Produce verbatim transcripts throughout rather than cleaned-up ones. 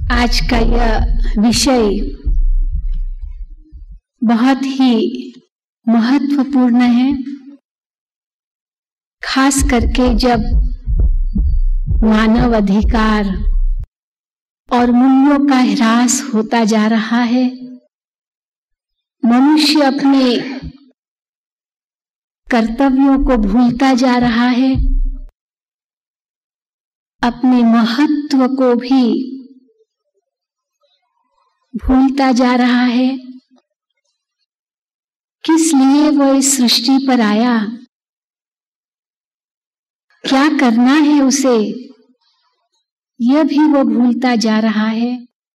आज का यह विषय बहुत ही महत्वपूर्ण है, खास करके जब मानव अधिकार और मूल्यों का ह्रास होता जा रहा है। मनुष्य अपने कर्तव्यों को भूलता जा रहा है, अपने महत्व को भी भूलता जा रहा है। किस लिए वो इस सृष्टि पर आया, क्या करना है उसे, यह भी वो भूलता जा रहा है।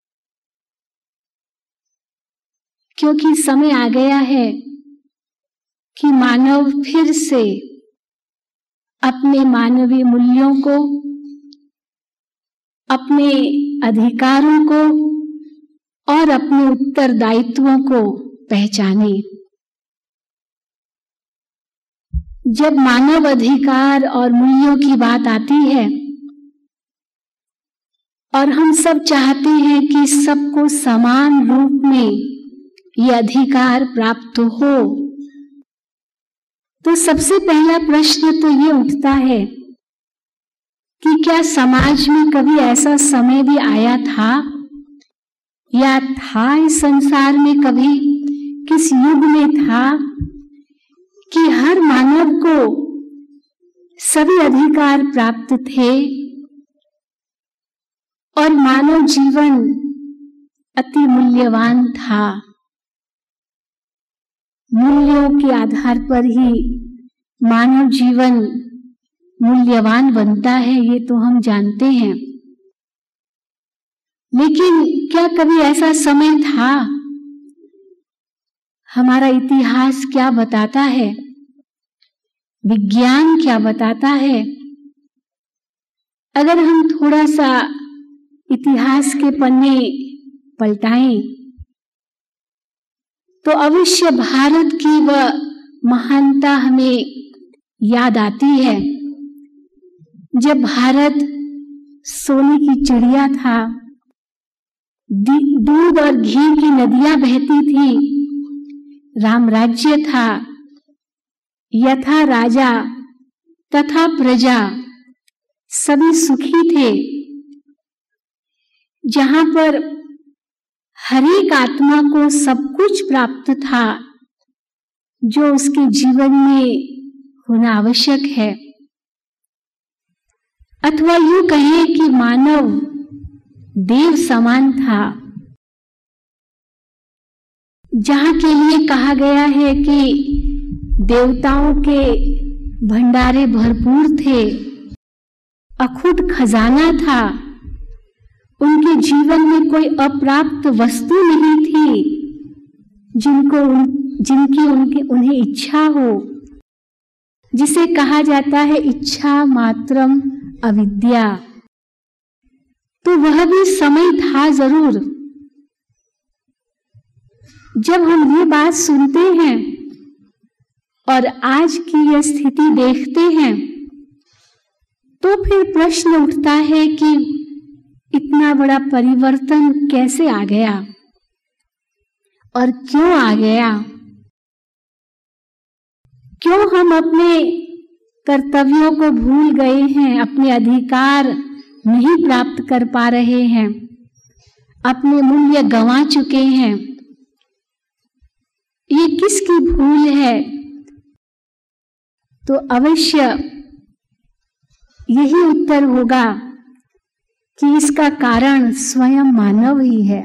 क्योंकि समय आ गया है कि मानव फिर से अपने मानवीय मूल्यों को, अपने अधिकारों को और अपने उत्तरदायित्वों को पहचाने। जब मानव अधिकार और मूल्यों की बात आती है और हम सब चाहते हैं कि सबको समान रूप में ये अधिकार प्राप्त हो, तो सबसे पहला प्रश्न तो ये उठता है कि क्या समाज में कभी ऐसा समय भी आया था या था इस संसार में कभी, किस युग में था कि हर मानव को सभी अधिकार प्राप्त थे और मानव जीवन अति मूल्यवान था। मूल्यों के आधार पर ही मानव जीवन मूल्यवान बनता है, ये तो हम जानते हैं। लेकिन क्या कभी ऐसा समय था? हमारा इतिहास क्या बताता है, विज्ञान क्या बताता है? अगर हम थोड़ा सा इतिहास के पन्ने पलटाएं तो अवश्य भारत की वह महानता हमें याद आती है, जब भारत सोने की चिड़िया था, दूध और घी की नदियां बहती थी, राम राज्य था, यथा राजा तथा प्रजा सभी सुखी थे, जहां पर हर एक आत्मा को सब कुछ प्राप्त था जो उसके जीवन में होना आवश्यक है। अथवा यूं कहें कि मानव देव समान था, जहां के लिए कहा गया है कि देवताओं के भंडारे भरपूर थे, अखुट खजाना था, उनके जीवन में कोई अप्राप्त वस्तु नहीं थी जिनको जिनकी उनके उन्हें इच्छा हो, जिसे कहा जाता है इच्छा मात्रम अविद्या। तो वह भी समय था जरूर। जब हम ये बात सुनते हैं और आज की यह स्थिति देखते हैं तो फिर प्रश्न उठता है कि इतना बड़ा परिवर्तन कैसे आ गया और क्यों आ गया? क्यों हम अपने कर्तव्यों को भूल गए हैं, अपने अधिकार नहीं प्राप्त कर पा रहे हैं, अपने मूल्य गंवा चुके हैं? ये किसकी भूल है? तो अवश्य यही उत्तर होगा कि इसका कारण स्वयं मानव ही है।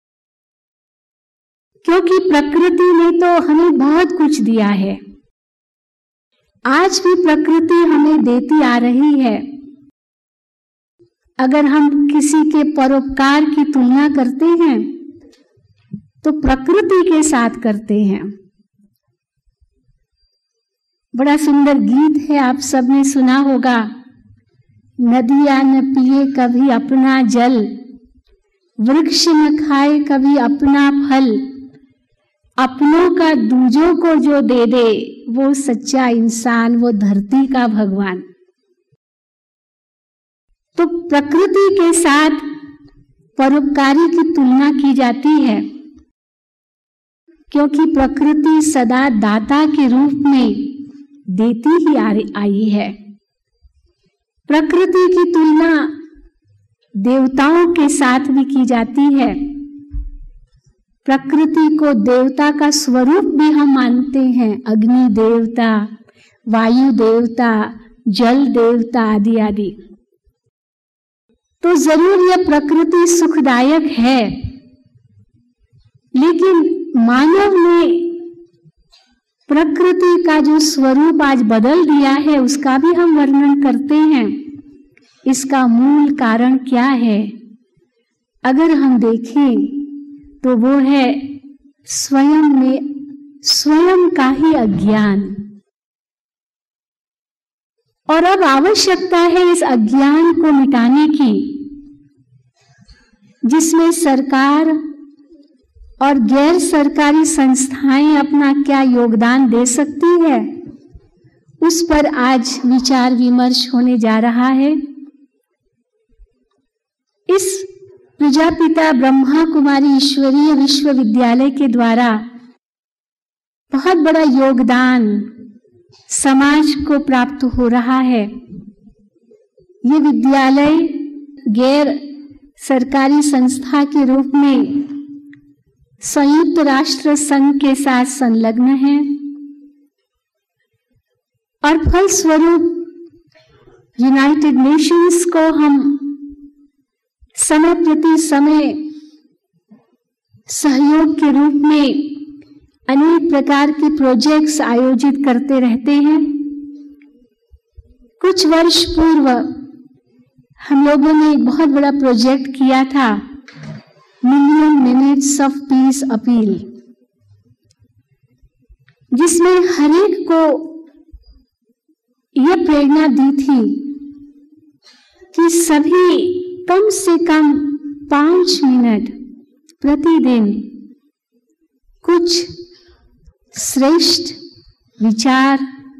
क्योंकि प्रकृति ने तो हमें बहुत कुछ दिया है, आज भी प्रकृति हमें देती आ रही है। अगर हम किसी के परोपकार की तुलना करते हैं तो प्रकृति के साथ करते हैं। बड़ा सुंदर गीत है, आप सबने सुना होगा, नदियां न पिए कभी अपना जल, वृक्ष न खाए कभी अपना फल, अपनों का दूजों को जो दे दे वो सच्चा इंसान, वो धरती का भगवान। तो प्रकृति के साथ परोपकारी की तुलना की जाती है, क्योंकि प्रकृति सदा दाता के रूप में देती ही आई है। प्रकृति की तुलना देवताओं के साथ भी की जाती है। प्रकृति को देवता का स्वरूप भी हम मानते हैं, अग्नि देवता, वायु देवता, जल देवता आदि आदि। तो जरूर यह प्रकृति सुखदायक है, लेकिन मानव ने प्रकृति का जो स्वरूप आज बदल दिया है उसका भी हम वर्णन करते हैं। इसका मूल कारण क्या है? अगर हम देखें तो वो है स्वयं में स्वयं का ही अज्ञान। और अब आवश्यकता है इस अज्ञान को मिटाने की, जिसमें सरकार और गैर सरकारी संस्थाएं अपना क्या योगदान दे सकती है, उस पर आज विचार विमर्श होने जा रहा है। इस प्रजापिता ब्रह्मा कुमारी ईश्वरीय विश्वविद्यालय के द्वारा बहुत बड़ा योगदान समाज को प्राप्त हो रहा है। ये विद्यालय गैर सरकारी संस्था के रूप में संयुक्त राष्ट्र संघ के साथ संलग्न है और फलस्वरूप यूनाइटेड नेशंस को हम समय प्रति समय सहयोग के रूप में अनेक प्रकार के प्रोजेक्ट्स आयोजित करते रहते हैं। कुछ वर्ष पूर्व हम लोगों ने एक बहुत बड़ा प्रोजेक्ट किया था, million minutes of peace appeal, जिसमें हर एक को यह प्रेरणा दी थी कि सभी कम से कम पांच मिनट प्रतिदिन कुछ श्रेष्ठ विचार,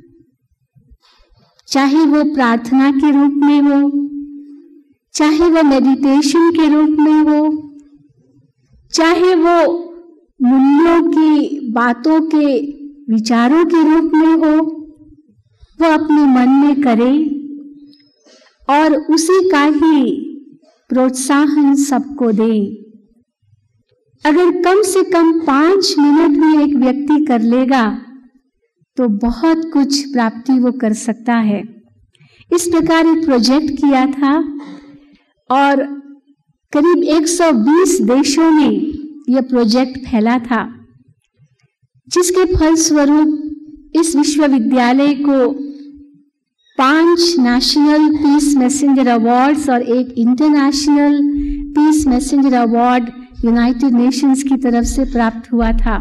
चाहे वो प्रार्थना के रूप में हो, चाहे वो मेडिटेशन के रूप में हो, चाहे वो मूल्यों की बातों के विचारों के रूप में हो, वो अपने मन में करे और उसी का ही प्रोत्साहन सबको दे। अगर कम से कम पांच मिनट में एक व्यक्ति कर लेगा तो बहुत कुछ प्राप्ति वो कर सकता है। इस प्रकार एक प्रोजेक्ट किया था और करीब एक सौ बीस देशों में यह प्रोजेक्ट फैला था, जिसके फलस्वरूप इस विश्वविद्यालय को पांच नेशनल पीस मैसेंजर अवार्ड्स और एक international peace messenger award United Nations की तरफ से प्राप्त हुआ था।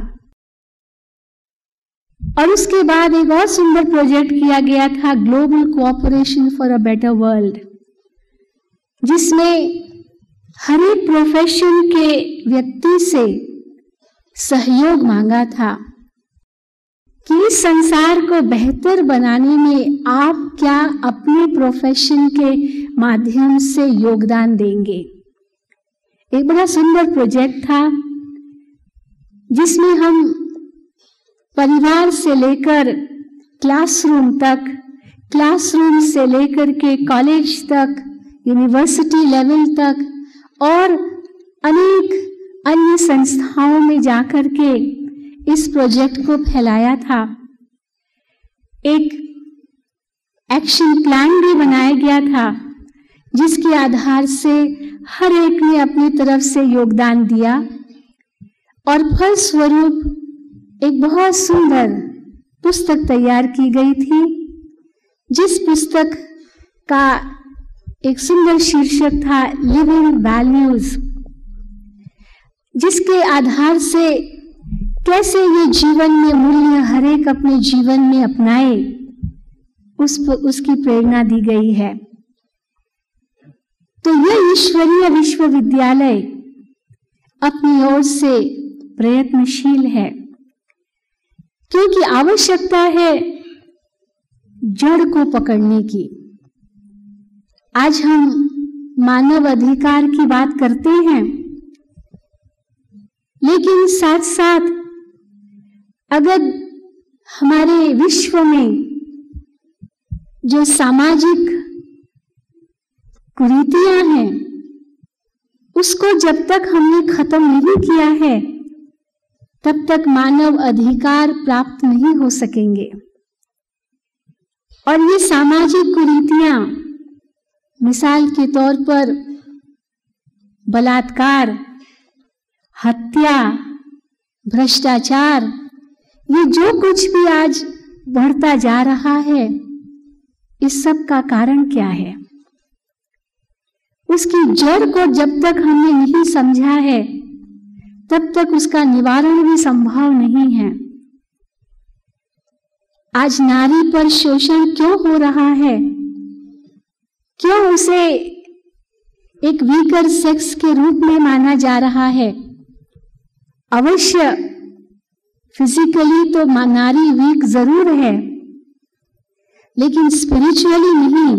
और उसके बाद एक और सुंदर प्रोजेक्ट किया गया था, global cooperation for a better world, जिसमें हर एक प्रोफेशन के व्यक्ति से सहयोग मांगा था कि इस संसार को बेहतर बनाने में आप क्या अपने प्रोफेशन के माध्यम से योगदान देंगे। एक बड़ा सुंदर प्रोजेक्ट था जिसमें हम परिवार से लेकर क्लासरूम तक, क्लासरूम से लेकर के कॉलेज तक, यूनिवर्सिटी लेवल तक और अनेक अन्य संस्थाओं में जाकर के इस प्रोजेक्ट को फैलाया था। एक एक्शन प्लान भी बनाया गया था, जिसके आधार से हर एक ने अपनी तरफ से योगदान दिया और फलस्वरूप एक बहुत सुंदर पुस्तक तैयार की गई थी, जिस पुस्तक का एक सुंदर शीर्षक था लिविंग वैल्यूज, जिसके आधार से कैसे ये जीवन में मूल्य हर एक अपने जीवन में अपनाए, उस उसकी प्रेरणा दी गई है। तो यह ईश्वरीय विश्वविद्यालय अपनी ओर से प्रयत्नशील है, क्योंकि आवश्यकता है जड़ को पकड़ने की। आज हम मानव अधिकार की बात करते हैं, लेकिन साथ साथ अगर हमारे विश्व में जो सामाजिक कुरीतियां हैं उसको जब तक हमने खत्म नहीं किया है तब तक मानव अधिकार प्राप्त नहीं हो सकेंगे। और ये सामाजिक कुरीतियां मिसाल के तौर पर बलात्कार, हत्या, भ्रष्टाचार, ये जो कुछ भी आज बढ़ता जा रहा है, इस सब का कारण क्या है? उसकी जड़ को जब तक हमने नहीं समझा है तब तक उसका निवारण भी संभव नहीं है। आज नारी पर शोषण क्यों हो रहा है? क्यों उसे एक वीकर सेक्स के रूप में माना जा रहा है? अवश्य फिजिकली तो नारी वीक जरूर है, लेकिन स्पिरिचुअली नहीं।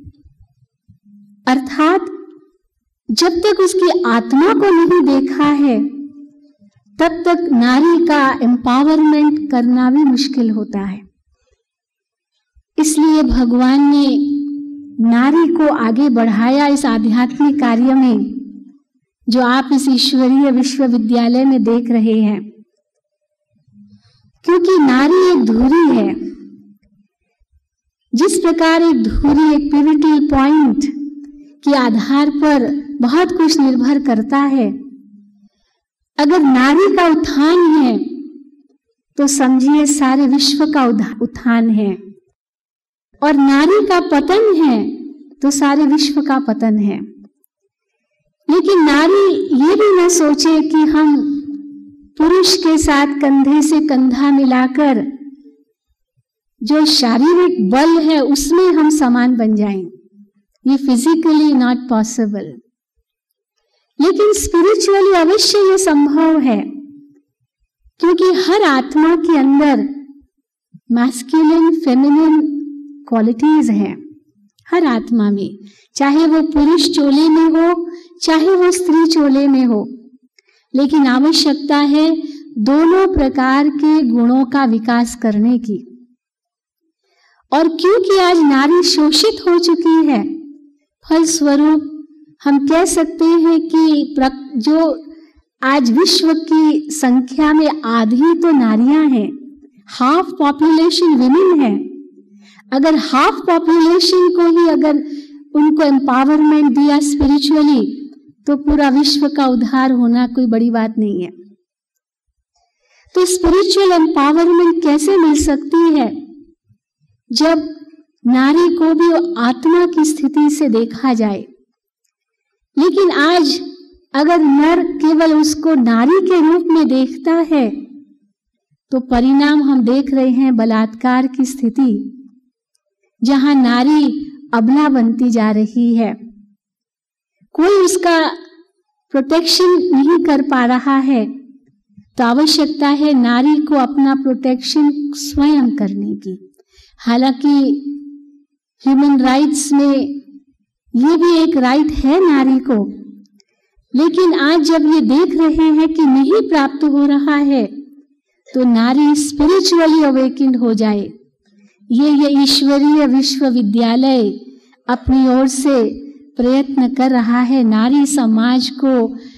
अर्थात जब तक उसकी आत्मा को नहीं देखा है तब तक नारी का एम्पावरमेंट करना भी मुश्किल होता है। इसलिए भगवान ने नारी को आगे बढ़ाया इस आध्यात्मिक कार्य में, जो आप इस ईश्वरीय विश्वविद्यालय में देख रहे हैं। क्योंकि नारी एक धुरी है, जिस प्रकार एक धुरी एक पिवटल पॉइंट के आधार पर बहुत कुछ निर्भर करता है। अगर नारी का उत्थान है तो समझिए सारे विश्व का उत्थान है, और नारी का पतन है तो सारे विश्व का पतन है। लेकिन नारी ये भी न सोचे कि हम पुरुष के साथ कंधे से कंधा मिलाकर जो शारीरिक बल है उसमें हम समान बन जाएं। ये फिजिकली नॉट पॉसिबल, लेकिन स्पिरिचुअली अवश्य ये संभव है, क्योंकि हर आत्मा के अंदर मैस्कुलिन फेमिनिन क्वालिटीज हैं। हर आत्मा में, चाहे वो पुरुष चोले में हो चाहे वो स्त्री चोले में हो, लेकिन आवश्यकता है दोनों प्रकार के गुणों का विकास करने की। और क्योंकि आज नारी शोषित हो चुकी है, फलस्वरूप हम कह सकते हैं कि जो आज विश्व की संख्या में आधी तो नारियां हैं, हाफ पॉपुलेशन विमेन है। अगर हाफ पॉपुलेशन को ही अगर उनको एम्पावरमेंट दिया स्पिरिचुअली, तो पूरा विश्व का उद्धार होना कोई बड़ी बात नहीं है। तो स्पिरिचुअल एम्पावरमेंट कैसे मिल सकती है? जब नारी को भी आत्मा की स्थिति से देखा जाए। लेकिन आज अगर नर केवल उसको नारी के रूप में देखता है तो परिणाम हम देख रहे हैं बलात्कार की स्थिति, जहां नारी अबला बनती जा रही है। कोई उसका प्रोटेक्शन नहीं कर पा रहा है, तो आवश्यकता है नारी को अपना प्रोटेक्शन स्वयं करने की। हालांकि ह्यूमन राइट्स में ये भी एक राइट है नारी को, लेकिन आज जब ये देख रहे हैं कि नहीं प्राप्त हो रहा है, तो नारी स्पिरिचुअली अवेकिन्ड हो जाए। ये ये ईश्वरीय विश्वविद्यालय अपनी ओर से प्रयत्न कर रहा है नारी समाज को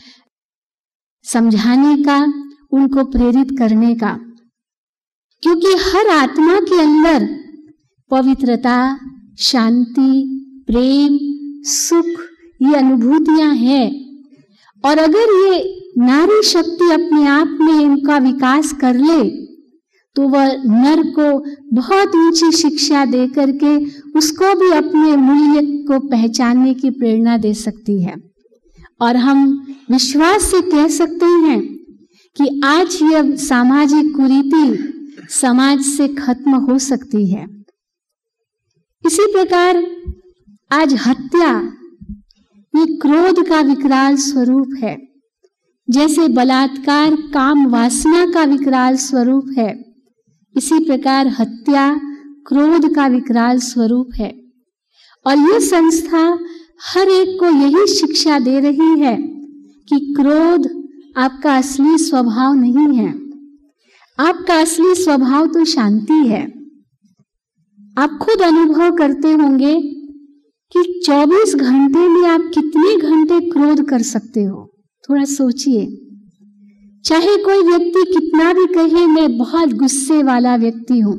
समझाने का, उनको प्रेरित करने का। क्योंकि हर आत्मा के अंदर पवित्रता, शांति, प्रेम, सुख, ये अनुभूतियां हैं। और अगर ये नारी शक्ति अपने आप में इनका विकास कर ले, तो वह नर को बहुत ऊंची शिक्षा दे करके उसको भी अपने मूल्य को पहचानने की प्रेरणा दे सकती है। और हम विश्वास से कह सकते हैं कि आज यह सामाजिक कुरीति समाज से खत्म हो सकती है। इसी प्रकार आज हत्या ये क्रोध का विकराल स्वरूप है, जैसे बलात्कार काम वासना का विकराल स्वरूप है, इसी प्रकार हत्या क्रोध का विकराल स्वरूप है। और यह संस्था हर एक को यही शिक्षा दे रही है कि क्रोध आपका असली स्वभाव नहीं है। आपका असली स्वभाव तो शांति है। आप खुद अनुभव करते होंगे कि चौबीस घंटे में आप कितने घंटे क्रोध कर सकते हो। थोड़ा सोचिए। चाहे कोई व्यक्ति कितना भी कहे मैं बहुत गुस्से वाला व्यक्ति हूं,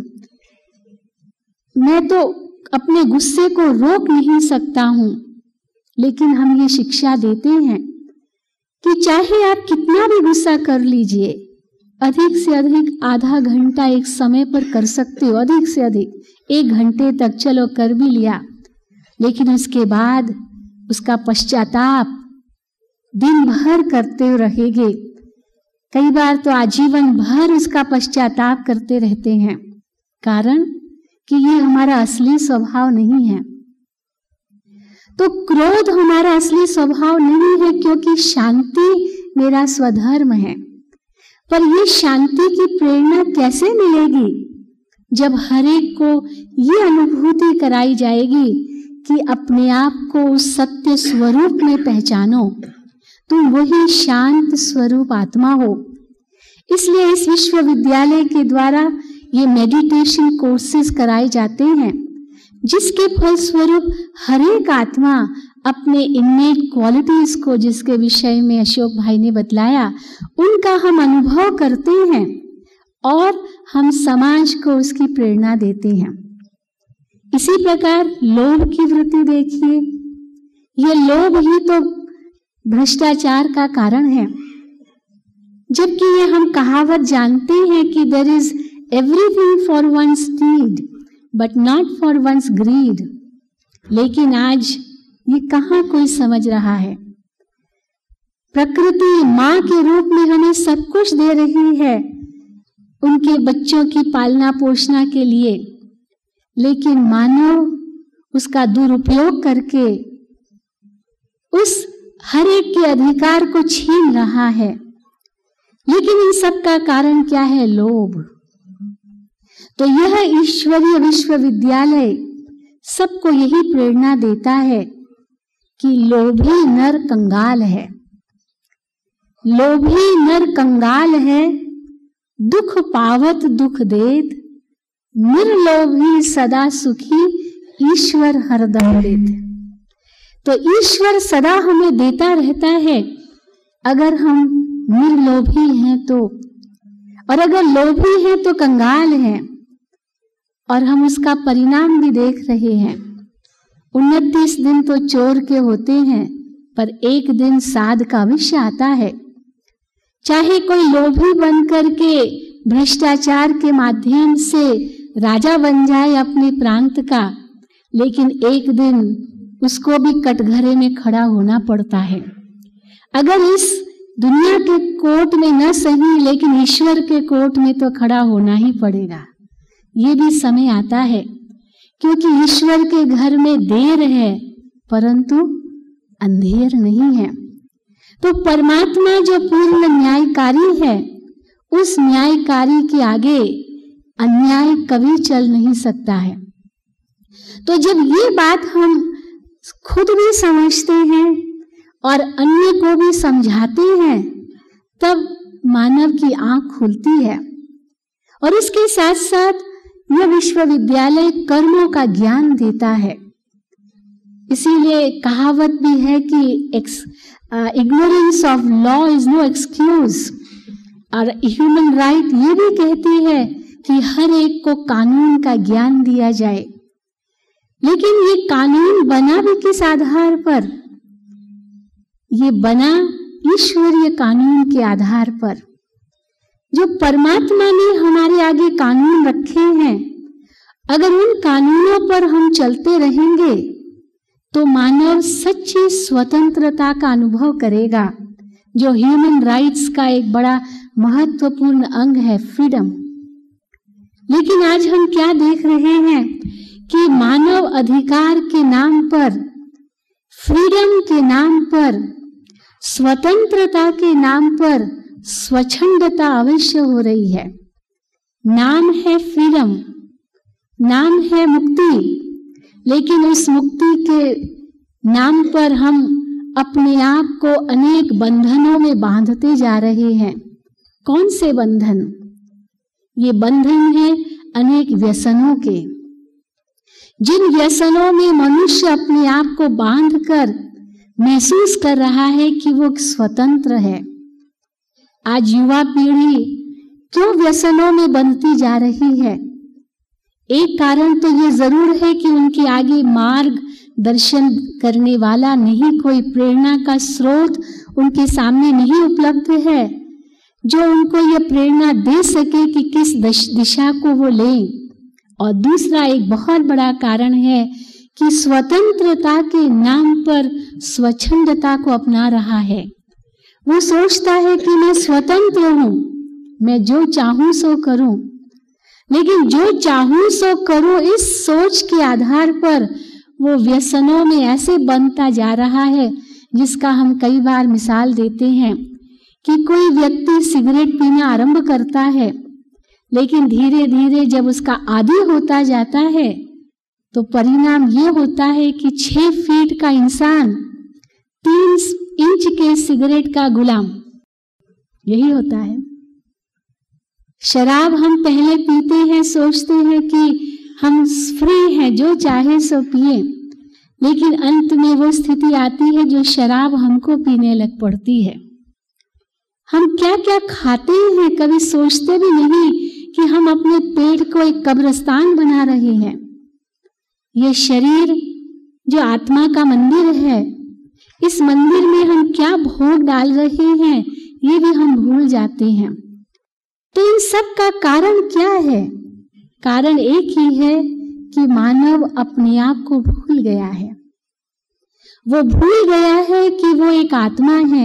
मैं तो अपने गुस्से को रोक नहीं सकता हूं, लेकिन हम ये शिक्षा देते हैं कि चाहे आप कितना भी गुस्सा कर लीजिए, अधिक से अधिक आधा घंटा एक समय पर कर सकते हो, अधिक से अधिक एक घंटे तक चलो कर भी लिया, लेकिन उसके बाद उसका पश्चाताप दिन भर करते रहेंगे। कई बार तो आजीवन भर उसका पश्चाताप करते रहते हैं, कारण कि ये हमारा असली स्वभाव नहीं है। तो क्रोध हमारा असली स्वभाव नहीं है, क्योंकि शांति मेरा स्वधर्म है। पर ये शांति की प्रेरणा कैसे मिलेगी? जब हर एक को ये अनुभूति कराई जाएगी कि अपने आप को उस सत्य स्वरूप में पहचानो, तुम वही शांत स्वरूप आत्मा हो। इसलिए इस विश्वविद्यालय के द्वारा ये मेडिटेशन कोर्सेज कराए जाते हैं, जिसके फलस्वरूप हर एक आत्मा अपने इन्नेट क्वालिटीज को, जिसके विषय में अशोक भाई ने बतलाया, उनका हम अनुभव करते हैं और हम समाज को उसकी प्रेरणा देते हैं। इसी प्रकार लोभ की वृत्ति देखिए। ये लोभ ही तो भ्रष्टाचार का कारण है। जबकि ये हम कहावत जानते हैं कि there is everything for one's need but not for one's greed, लेकिन आज ये कहाँ कोई समझ रहा है। प्रकृति माँ के रूप में हमें सब कुछ दे रही है उनके बच्चों की पालना पोषणा के लिए, लेकिन मानव उसका दुरुपयोग करके उस हर एक के अधिकार को छीन रहा है। लेकिन इन सब का कारण क्या है? लोभ। तो यह ईश्वरीय विश्वविद्यालय सबको यही प्रेरणा देता है कि लोभी नर कंगाल है। लोभी नर कंगाल है, दुख पावत दुख देत, निर्लोभी सदा सुखी, ईश्वर हरदम देत। तो ईश्वर सदा हमें देता रहता है अगर हम निर्लोभी हैं तो, और अगर लोभी हैं तो कंगाल हैं। और हम उसका परिणाम भी देख रहे हैं। उनतीस दिन तो चोर के होते हैं, पर एक दिन साध का विषय आता है। चाहे कोई लोभी बन करके भ्रष्टाचार के माध्यम से राजा बन जाए अपने प्रांत का, लेकिन एक दिन उसको भी कटघरे में खड़ा होना पड़ता है। अगर इस दुनिया के कोर्ट में न सही, लेकिन ईश्वर के कोर्ट में तो खड़ा होना ही पड़ेगा। ये भी समय आता है, क्योंकि ईश्वर के घर में देर है परंतु अंधेर नहीं है। तो परमात्मा जो पूर्ण न्यायकारी है, उस न्यायकारी के आगे अन्याय कभी चल नहीं सकता है। तो जब ये बात हम खुद भी समझते हैं और अन्य को भी समझाते हैं, तब मानव की आंख खुलती है। और इसके साथ साथ यह विश्वविद्यालय कर्मों का ज्ञान देता है। इसीलिए कहावत भी है कि ignorance of law is no excuse. और ह्यूमन राइट ये भी कहती है कि हर एक को कानून का ज्ञान दिया जाए। लेकिन ये कानून बना भी किस आधार पर? ये बना ईश्वरीय कानून के आधार पर। जो परमात्मा ने हमारे आगे कानून रखे हैं, अगर उन कानूनों पर हम चलते रहेंगे तो मानव सच्ची स्वतंत्रता का अनुभव करेगा, जो ह्यूमन राइट्स का एक बड़ा महत्वपूर्ण अंग है, फ्रीडम। लेकिन आज हम क्या देख रहे हैं कि मानव अधिकार के नाम पर, फ्रीडम के नाम पर, स्वतंत्रता के नाम पर स्वच्छंदता अवश्य हो रही है। नाम है फ्रीडम, नाम है मुक्ति, लेकिन उस मुक्ति के नाम पर हम अपने आप को अनेक बंधनों में बांधते जा रहे हैं। कौन से बंधन? ये बंधन है अनेक व्यसनों के। जिन व्यसनों में मनुष्य अपने आप को बांधकर महसूस कर रहा है कि वो स्वतंत्र है। आज युवा पीढ़ी क्यों व्यसनों में बंधती जा रही है? एक कारण तो ये जरूर है कि उनके आगे मार्ग दर्शन करने वाला नहीं, कोई प्रेरणा का स्रोत उनके सामने नहीं उपलब्ध है जो उनको ये प्रेरणा दे सके कि किस दिशा को वो लें। और दूसरा एक बहुत बड़ा कारण है कि स्वतंत्रता के नाम पर स्वच्छंदता को अपना रहा है। वो सोचता है कि मैं स्वतंत्र हूं, मैं जो चाहूं सो करूं, लेकिन जो चाहूं सो करूं इस सोच के आधार पर वो व्यसनों में ऐसे बनता जा रहा है, जिसका हम कई बार मिसाल देते हैं कि कोई व्यक्ति सिगरेट पीना आरंभ करता है, लेकिन धीरे धीरे जब उसका आदी होता जाता है तो परिणाम ये होता है कि छह फीट का इंसान तीन इंच के सिगरेट का गुलाम। यही होता है। शराब हम पहले पीते हैं, सोचते हैं कि हम फ्री हैं, जो चाहे सो पिए, लेकिन अंत में वो स्थिति आती है जो शराब हमको पीने लग पड़ती है। हम क्या क्या खाते हैं कभी सोचते भी नहीं कि हम अपने पेट को एक कब्रिस्तान बना रहे हैं। ये शरीर जो आत्मा का मंदिर है, इस मंदिर में हम क्या भोग डाल रहे हैं ये भी हम भूल जाते हैं। तो इन सब का कारण क्या है? कारण एक ही है कि मानव अपने आप को भूल गया है। वो भूल गया है कि वो एक आत्मा है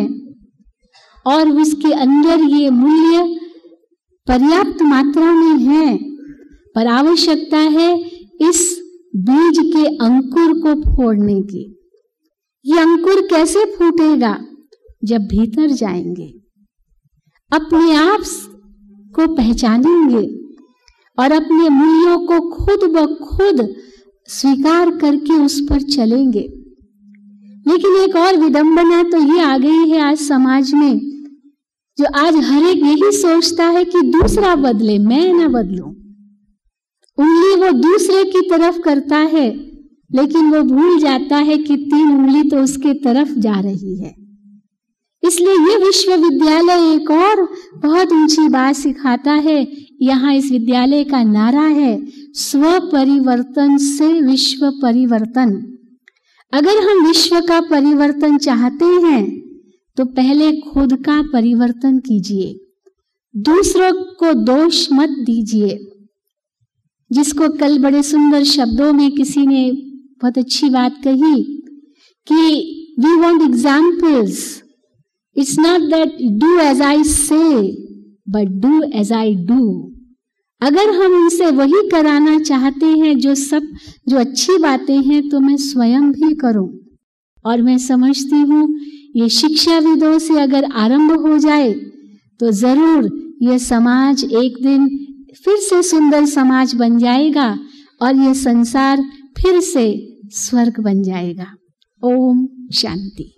और उसके अंदर ये मूल्य पर्याप्त मात्रा में है, पर आवश्यकता है इस बीज के अंकुर को फोड़ने की। ये अंकुर कैसे फूटेगा? जब भीतर जाएंगे, अपने आप को पहचानेंगे और अपने मूल्यों को खुद ब खुद स्वीकार करके उस पर चलेंगे। लेकिन एक और विडंबना तो ये आ गई है आज समाज में, जो आज हर एक यही सोचता है कि दूसरा बदले, मैं ना बदलूं। उंगली वो दूसरे की तरफ करता है, लेकिन वो भूल जाता है कि तीन उंगली तो उसके तरफ जा रही है। इसलिए ये विश्वविद्यालय एक और बहुत ऊंची बात सिखाता है। यहाँ इस विद्यालय का नारा है, स्व परिवर्तन से विश्व परिवर्तन। अगर हम विश्व का परिवर्तन चाहते हैं तो पहले खुद का परिवर्तन कीजिए, दूसरों को दोष मत दीजिए। जिसको कल बड़े सुंदर शब्दों में किसी ने बहुत अच्छी बात कही कि we want examples, it's not that do as I say but do as I do. अगर हम उनसे वही कराना चाहते हैं जो सब जो अच्छी बातें हैं, तो मैं स्वयं भी करूं। और मैं समझती हूँ ये शिक्षाविदों से अगर आरंभ हो जाए तो जरूर ये समाज एक दिन फिर से सुंदर समाज बन जाएगा और ये संसार फिर से स्वर्ग बन जाएगा। ओम शांति।